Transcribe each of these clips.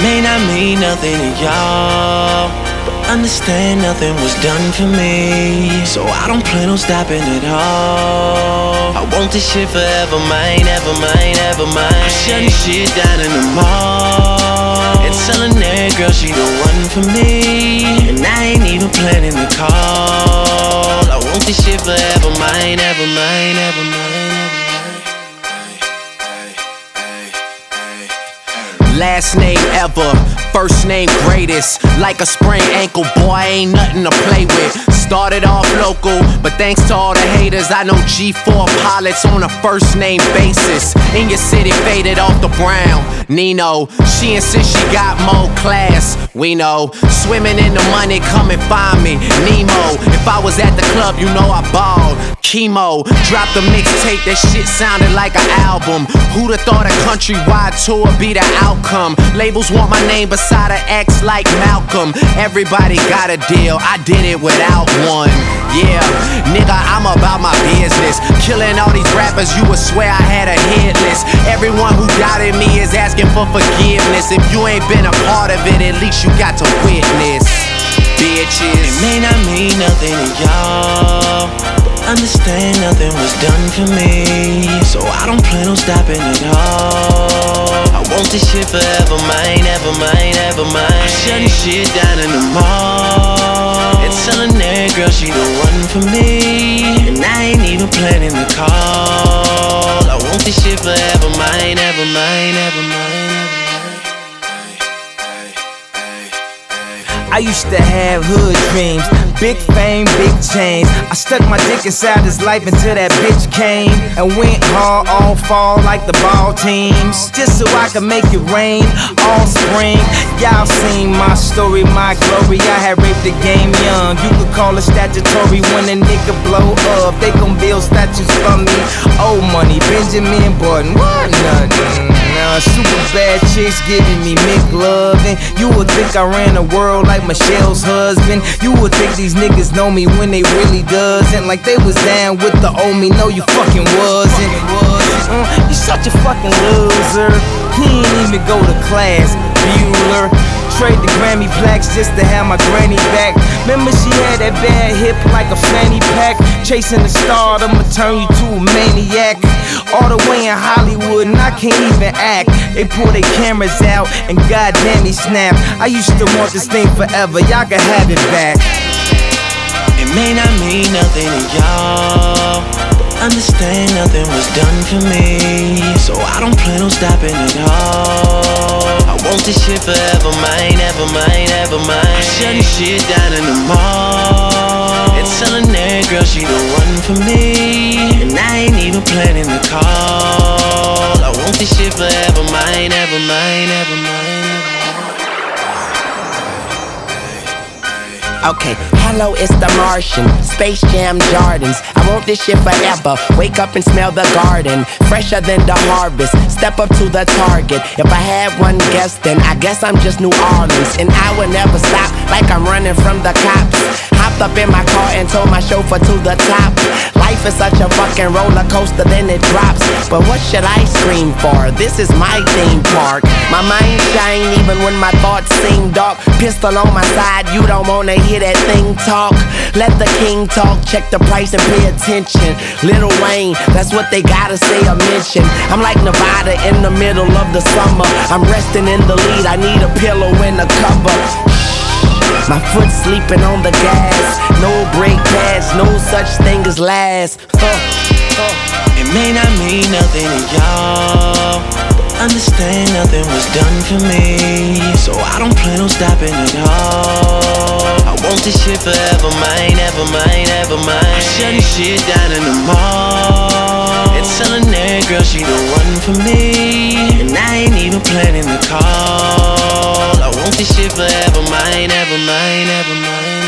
may not mean nothing to y'all, but understand nothing was done for me. So I don't plan on stopping at all. I want this shit forever, mine, ever mine, ever mine. I'm shutting shit down in the mall and telling that girl she the one for me, and I ain't even planning to call. I want this shit forever, mine, ever mine, ever mine. Last name ever, first name greatest. Like a sprained ankle, boy, ain't nothing to play with. Started off local, but thanks to all the haters, I know G4 pilots on a first name basis. In your city, faded off the brown. Nino, she insists she got more class. We know, swimming in the money, come and find me. Nemo, if I was at the club, you know I balled. Chemo, dropped a mixtape, that shit sounded like an album. Who'da thought a countrywide tour be the outcome? Labels want my name beside an X like Malcolm. Everybody got a deal, I did it without one. Yeah, nigga, I'm about my business. Killing all these rappers, you would swear I had a hit list. Everyone who doubted me is asking for forgiveness. If you ain't been a part of it, at least you got to witness. Bitches, it may not mean nothing to y'all, understand nothing was done for me. So I don't plan on stopping at all. I want this shit forever, mine, ever mine, ever mine. I'm shutting shit down in the mall and telling that girl she the one for me, and I ain't even planning to call. I want this shit forever, mine, ever mine, ever mine. I used to have hood dreams, big fame, big chains. I stuck my dick inside his life until that bitch came and went hard all fall like the ball teams, just so I could make it rain all spring. Y'all seen my story, my glory. I had raped the game young. You could call it statutory when a nigga blow up. They gon' build statues for me. Old money, Benjamin Button, what nothing. Super bad chicks giving me McLovin'. You would think I ran the world like Michelle's husband. You would think these niggas know me when they really doesn't. Like they was down with the old me. No, you fucking wasn't. You such a fucking loser. He ain't even go to class, Bueller. Trade the Grammy plaques just to have my granny back. Remember she had that bad hip like a fanny pack. Chasing the star, I'ma turn you to a maniac. All the way in Hollywood and I can't even act. They pull their cameras out and goddamn he snap. I used to want this thing forever, y'all can have it back. It may not mean nothing to y'all, understand nothing was done for me. So I don't plan on stopping at all. I want this shit forever, mine, ever mine, ever mine. I'm shutting shit down in the mall and telling that girl she the one for me, and I ain't even planning to call. I want this shit forever, mine, ever mine, ever mine. okay, hello, it's the Martian, Space Jam Jordans. I want this shit forever, wake up and smell the garden, fresher than the harvest, step up to the target. If I had one guess, then I guess I'm just New Orleans, and I would never stop like I'm running from the cops. Hopped up in my car and told my chauffeur to the top. Life is such a fucking roller coaster, then it drops. But what should I scream for? This is my theme park. My mind shine even when my thoughts seem dark. Pistol on my side, you don't wanna hear that thing talk. Let the king talk, check the price and pay attention. Lil Wayne, that's what they gotta say or mention. I'm like Nevada in the middle of the summer. I'm resting in the lead, I need a pillow and a cover. My foot sleeping on the gas. No brake pads, no such thing as last. It may not mean nothing to y'all, but understand nothing was done for me. So I don't plan on stopping at all. I want this shit forever, mine, ever mine, ever mine. I'm shutting shit down in the mall and telling that girl she the one for me, and I ain't even planning to call. I want this shit forever, mine, ever mine, ever mine.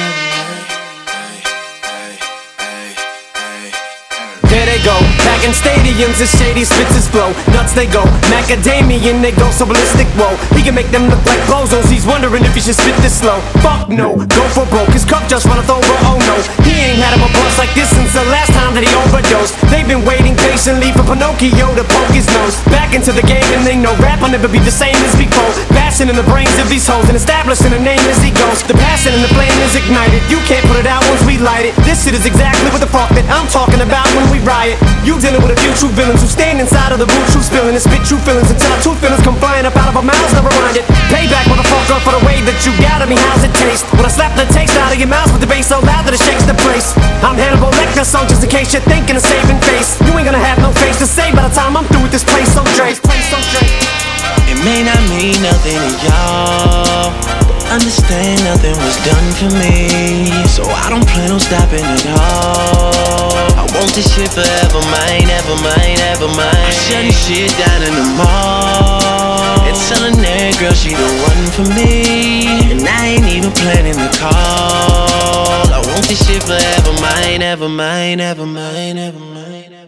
There they go, back in stadiums as Shady spits his flow. Nuts they go, macadamian they go so ballistic, whoa. He can make them look like bozos, he's wondering if he should spit this slow. Fuck no, go for broke, his cup just runneth over, oh no. He ain't had him a bust like this since the last time that he overdosed. They've been waiting patiently for Pinocchio to poke his nose back into the game, and they know rap will never be the same as before. Bash passion in the brains of these hoes and establishing a name as he goes. The passion and the flame is ignited. You can't put it out once we light it. This shit is exactly what the fuck that I'm talking about when we riot. You dealing with a few true villains who stand inside of the booth, true spilling and spit true feelings until our true feelings come flying up out of our mouths. Never mind it. Payback, motherfucker, for the way that you got at me. How's it taste? When I slap the taste out of your mouth with the bass so loud that it shakes the place. I'm Hannibal Lecter, so just in case you're thinking of saving face, you ain't gonna have no face to say by the time I'm through with this place. So Dre, it may not mean nothing to y'all, but understand nothing was done for me, so I don't plan on stopping at all. I want this shit forever, mine, ever mine, ever mine. I'm shutting shit down in the mall and telling that girl she the one for me, and I ain't even planning the call. I want this shit forever, mine, ever mine, ever mine, ever mine.